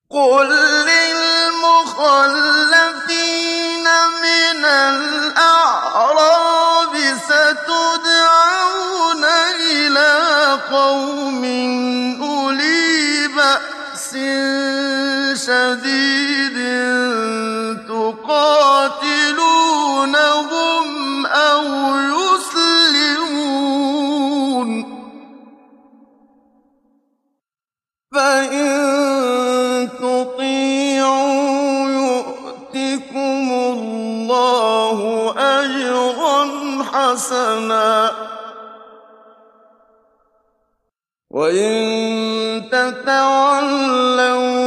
قُل لِّلْمُخَلَّفِينَ مِنَ الْأَعْرَابِ سَتُدْعَوْنَ إِلَىٰ قَوْمٍ أُولِي بَأْسٍ شَدِيدٍ تُقَاتِلُونَهُمْ أَوْ يُسْلِمُونَ ۖ فَإِن تُطِيعُوا يُؤْتِكُمُ اللَّهُ أَجْرًا حَسَنًا ۖ وَإِن تَتَوَلَّوْا